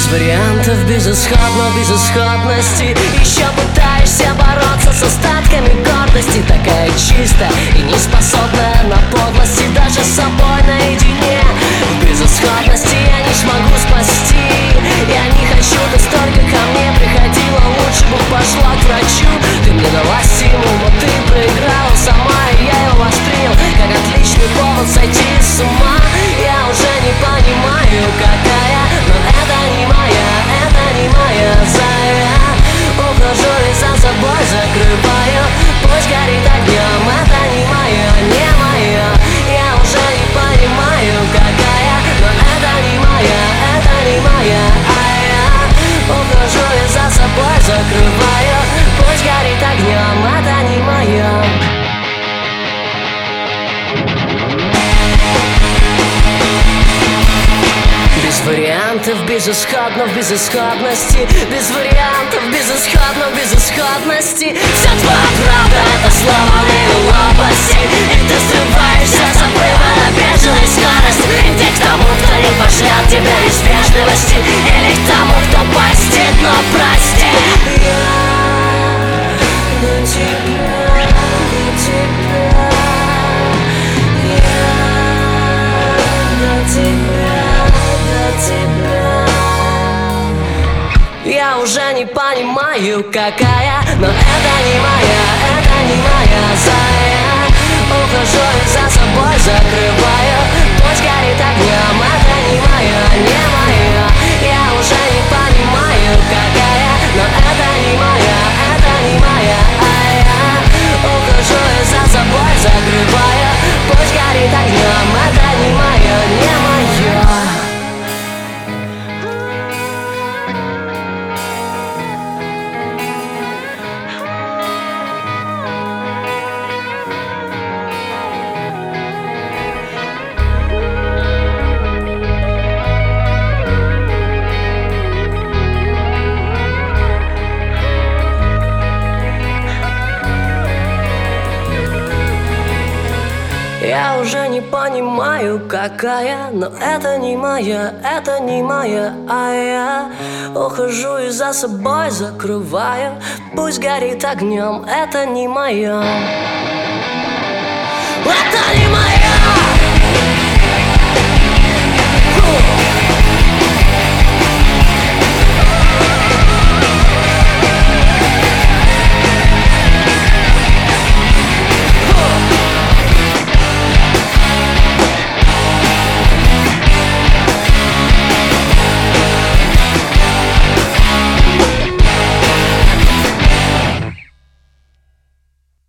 Без вариантов, безысходно, безысходности. Еще пытаешься бороться с остатками гордости. Такая чистая и не способная на подлости, даже с собой наедине. В безысходности я не смогу спасти. Я не хочу, ты столько ко мне приходила. Лучше бы пошла к врачу. Ты мне дала стимул, но ты проиграла сама. И я его воспринял как отличный повод сойти с ума. Я уже не понимаю, какая, но это не моя, это не моя зая. Ухожу и за собой закрываю. Пусть горит огнем, это не моя, не моя. Я уже не понимаю, какая, но это не моя, это не моя. Ухожу и за собой закрываю. Пусть горит огнем, это не моя. Без вариантов, безысходно в безысходности. Без вариантов, безысходно в безысходности. Вся твоя правда — это сломанные лопасти. И ты срываешься с обрыва на бешеной скорости. Иди к тому, кто не пошлет тебя из вежливости, или к тому, кто постит, но прости. Я до тебя, до тебя. Я до тебя. Я уже не понимаю, какая, но это не моя, это не моя зая. Ухожу и за собой закрываю. Пусть горит огнем, это не моя, не моя. Я уже не понимаю, какая, но это не моя, это не моя. Ухожу и за собой закрываю. Пусть горит огнем, это не моя, не моя. Я уже не понимаю, какая, но это не моя, это не моя, я ухожу и за собой закрываю. Пусть горит огнем, это не моя, это не моя.